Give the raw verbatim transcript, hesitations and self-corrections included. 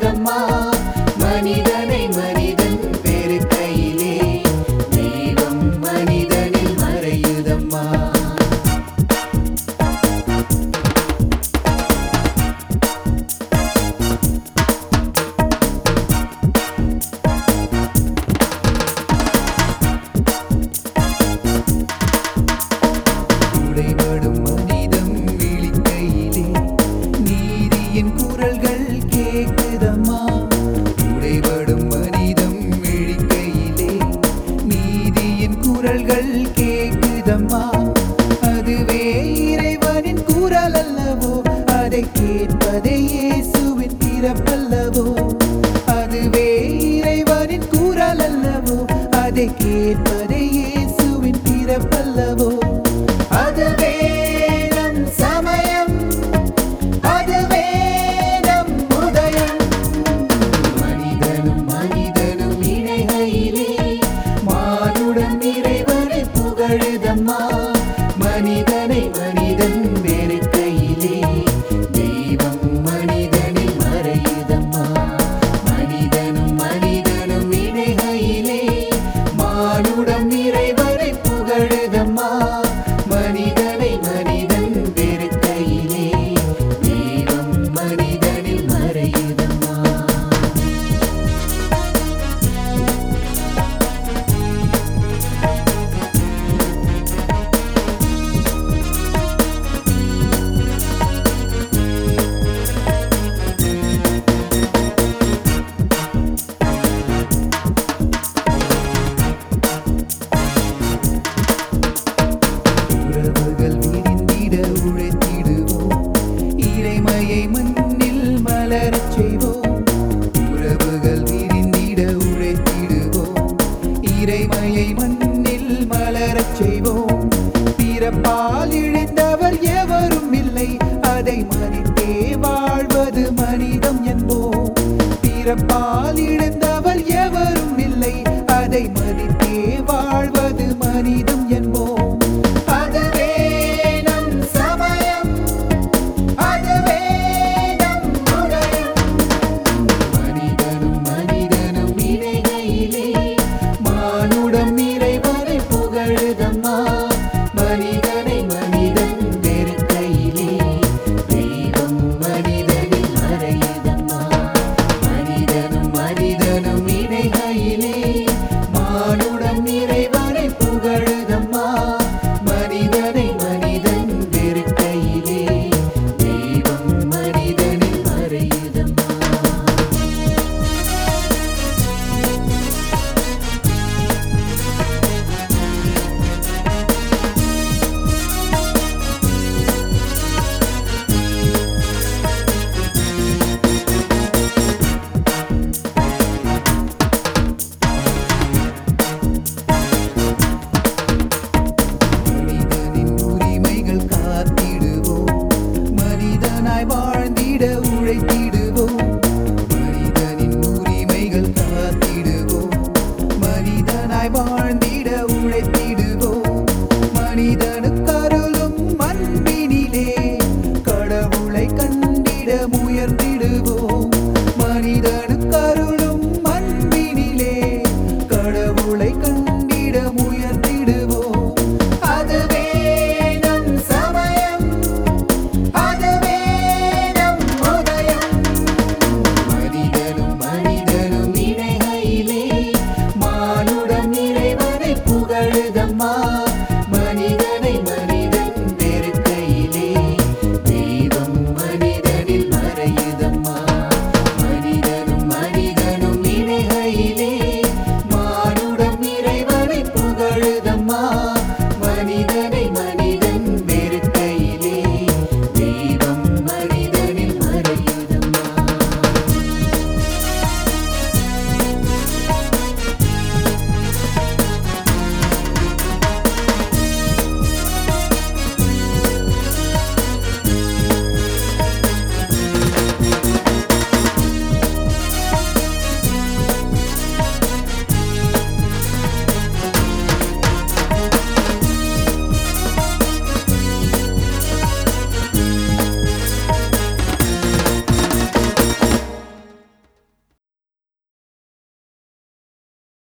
புகழுதம்மா. மனிதனை மனிதன் பெருக்கையிலே தெய்வம் மனிதனில் மறையுதம்மா. உடைபடும் மனிதம் விழிக்கையிலே நீதியின் குரல்கள் கேட்குதம்மா. உடைபடும் மனிதம் விழிக்கையிலே நீதியின் குரல்கள் கேட்குதம்மா. அதுவே இறைவனின் குரல் அல்லவோ, அதை கேட்பதே இயேசுவின் பிறப்பல்லவோ. அதுவே இறைவனின் குரல் அல்லவோ, அதை கேட்பதே இயேசுவின் பிறப்பல்லவோ. அதுவே நம் சமயம், அதுவே நம் உதயம். மனிதனும் மனிதனும் இணைகையிலே மானுடம் இறைவனை புகழுதம்மா. மனிதனை மனிதன் வெறுக்கையிலே தெய்வம் மனிதனில் மறையுதம்மா. மனிதனும் மனிதனும் இணைகையிலே மானுடம் இறைவனை புகழுதம்மா. மனிதனை மனிதன் வெறுக்கையிலே தெய்வம் மனிதனில் மறையுதம்மா. உறவுகள் விரிந்திட உழைத்திடுவோம், இறைமையை மண்ணில் மலரச் செய்வோம். உறவுகள் விரிந்திட உழைத்திடுவோம், இறைமையை மண்ணில் மலரச் செய்வோம். பிறப்பால் இழிந்தவர் எவரும் இல்லை, அதை மதித்தே வாழ்வது மனிதம் என்போம். பிறப்பால்